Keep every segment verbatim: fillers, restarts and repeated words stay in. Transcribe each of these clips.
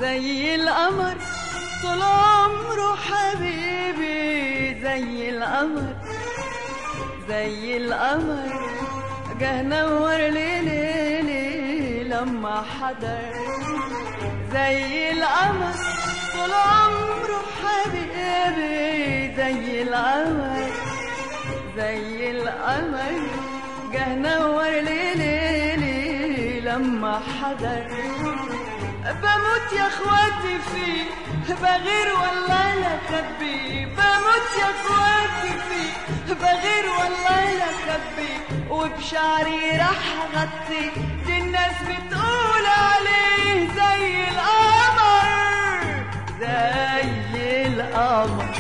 زي القمر طول عمره حبيبي، زي القمر زي القمر جه نور ليلي ليلي لما حضر. زي القمر طول عمره حبيبي، زي القمر زي القمر جه نور ليلي ليلي لما حضر. بموت يا اخواتي فيه، بغير والله لا خبي. بموت يا اخواتي فيه، بغير والله لا خبي. وبشعري راح اغطي، دي الناس بتقول عليه زي القمر، زي القمر.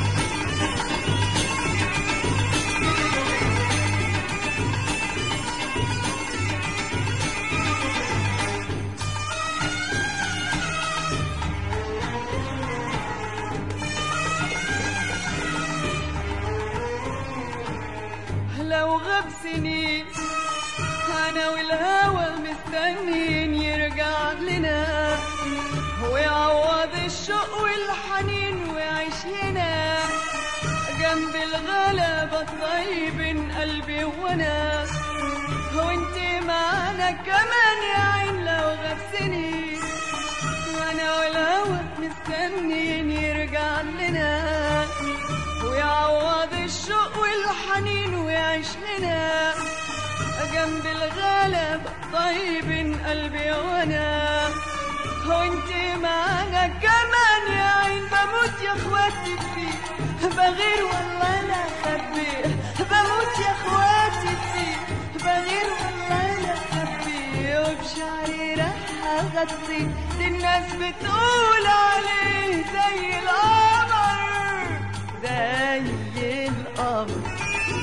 لو غاب سنين أنا والهوى مستنين يرجع لنا ويعوض الشوق والحنين ويعيش هنا جنب الغلابة الطيبين قلبي وانا وانتي معانا كمان يا عين. لو غاب سنين أنا والهوى مستنين يرجع لنا ويعوض الشوق والحنين ويعيش هنا جنب الغلابة طيبين قلبي وانا وانتي معانا كمان يا عين. بموت يا اخواتي فيه، بغير والله لا خبي. بموت يا اخواتي فيه، بغير والله لا خبي. وبشعري راح اغطي، دي الناس بتقول عليه زي القمر، زي القمر.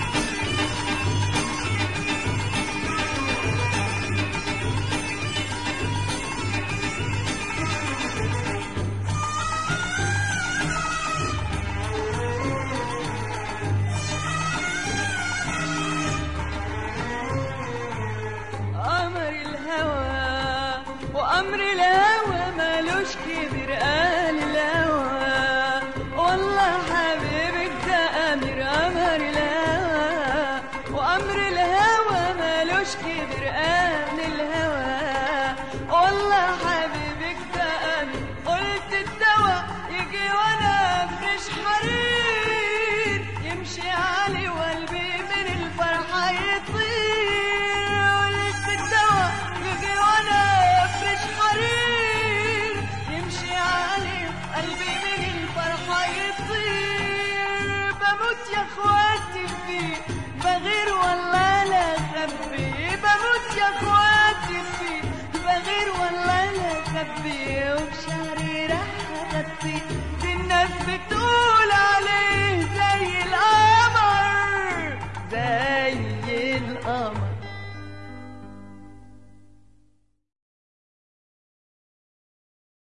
قمر الهوى وأمر الهوى مالوش كبير، قال الهوى والله حبيبك ده أمير. قمر الهوى وأمر الهوى مالوش كبير، قال الهوى والله حبيبك ده أمير. قلت الدواء يجي وانا فرش حرير، يمشي علي وقلبي من الفرحة يطير. قلت الدواء يجي وانا فرش حرير، يمشي علي قلبي من الفرحة يطير. بموت يا اخواتي فيه، بغير والله لا خبي. بموت يا اخواتي فيه، بغير والله لا خبي. وبشعري راح اغطي، دي الناس بت